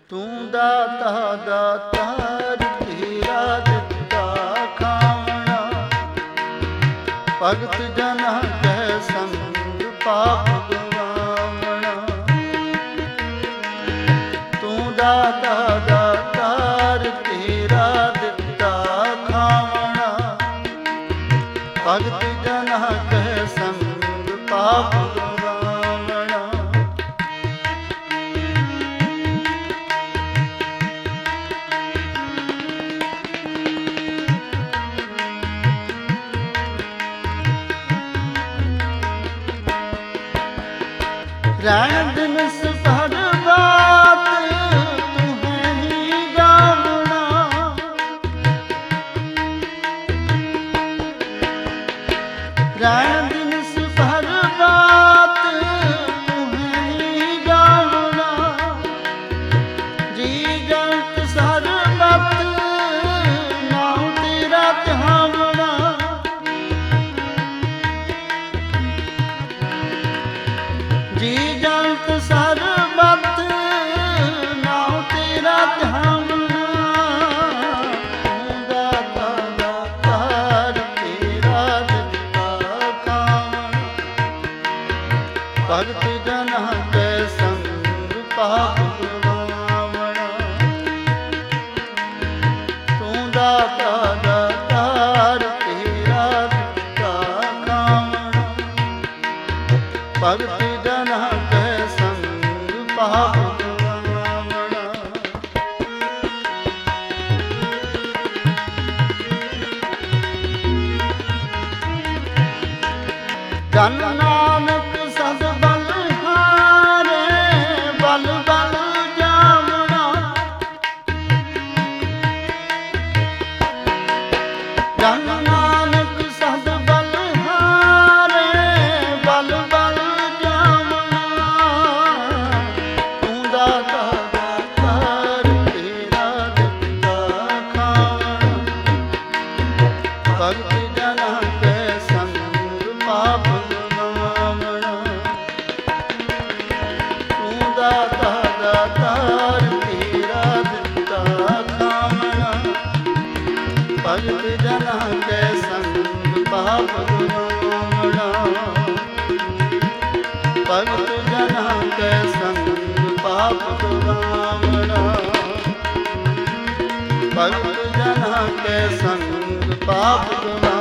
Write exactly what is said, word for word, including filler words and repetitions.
ਤੂੰ ਦਾਤਾ ਦਾਤਾਰ ਤੇਰਾ ਦਿੱਤਾ ਖਾਵਣਾ, ਭਗਤ ਜਨਾਂ ਕੈ ਸੰਗ ਪਾਪ ਗਵਾਵਣਾ। ਤੂੰ ਦਾਤਾ ਦਾਤਾਰ ਤੇਰਾ ਦਿੱਤਾ ਖਾਵਣਾ, ਭਗਤ ਜਨਾਂ ਕੈ ਸੰਗ ਪਾਪ ਗਵਾਵਣਾ। ਰਹਿਣ ਦਿਨਸ ਭਰ ਬਾਤ ਤੂੰ ਹੈ ਹੀ ਗਾਵਣਾ, ਰਹਿਣ ਦਿਨਸ ਭਰ ਬਾਤ ਤੂੰ ਹੈ ਹੀ ਗਾਵਣਾ। ਜੀ ਜੰਤ ਸਰਬਤ ਨਾਉ ਤੇਰਾ ਧਿਆਵਣਾ, ਜੀ ਜੰਤ ਸਰਬਤ ਨਾਉ ਤੇਰਾ ਧਿਆਵਣਾ। ਤੂੰ ਦਾਤਾ ਦਾਤਾਰ ਤੇਰਾ ਦਿੱਤਾ ਖਾਵਣਾ, ਭਗਤ ਜਨਾਂ ਕੈ ਸੰਗ ਪਾਪ ਗਵਾਵਣਾ। ਤੂੰ ਦਾਤਾ ਦਾਤਾਰ ਤੇਰਾ ਦਿੱਤਾ ਖਾਵਣਾ, ਭਗਤ ਜਨਾਂ ਕੈ ਸੰਗ ਪਾਪ ਗਵਾਵਣਾ। ਜਨ ਨਾਨਕ ਸਦ ਬਲ ਹਾਰੇ, ਬਲ ਬਲ ਜਾਵਣਾ। ਜਨ ਨਾਨਕ ਸਦ ਬਲ ਹਾਰੇ, ਬਲ ਬਲ ਜਾਵਣਾ। ਤੂੰ ਦਾਤਾ ਦਾਤਾਰ ਤੇਰਾ ਦਿੱਤਾ ਖਾਵਣਾ, ਭਗਤ ਜਨਾਂ ਕੈ ਸੰਗ ਪਾਪ ਗਵਾਵਣਾ। ਤੂੰ ਦਾਤਾ ਦਾਤਾਰ ਤੇਰਾ ਦਿੱਤਾ ਖਾਵਣਾ, ਭਗਤ ਜਨਾਂ ਕੈ ਸੰਗ ਪਾਪ ਗਵਾਵਣਾ। ਭਗਤ ਜਨਾਂ ਕੈ ਸੰਗ ਪਾਪ ਗਵਾਵਣਾ, ਭਗਤ ਜਨਾਂ ਕੈ ਸੰਗ ਪਾਪ ਗਵਾਵਣਾ।